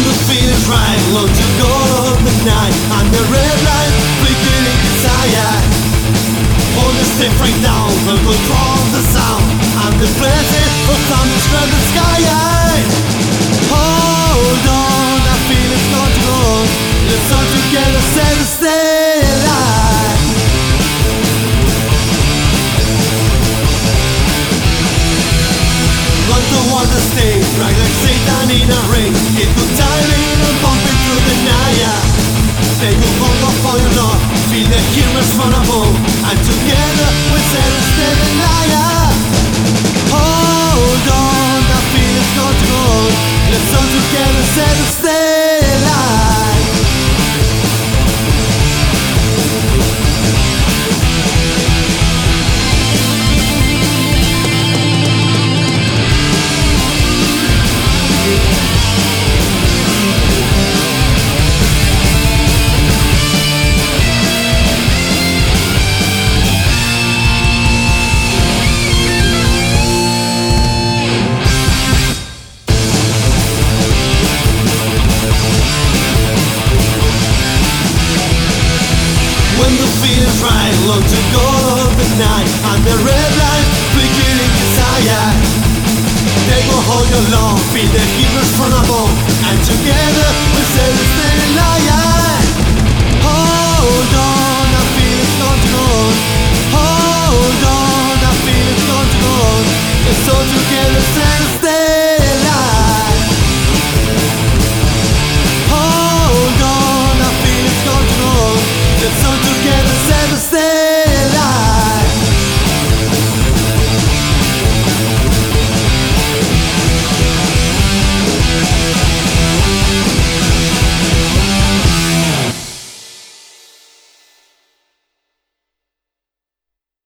the feeling's right, long to go of the night, and the red light flickering desire. Hold the stick right down, will control the sound, and the blessing of thunder spread the sky. Hold on, I feel it's not to go. Let's all together set the stay alive. Run toward the stage, right like Satan in a ring. Keep good timing and bumping through the night. Take a hold of all your love, feel the heroes from above, and together we set the stay alive. Hold on, I feel it's not to go. Let's all together set the stay alive. When the feeling's right, long to go of the night, and the red light flickering desire. They will hold your love, feel the heroes from above, and together we say the stay alive. Hold on, I feel it's not gone. Hold on, I feel it's not gone. It's all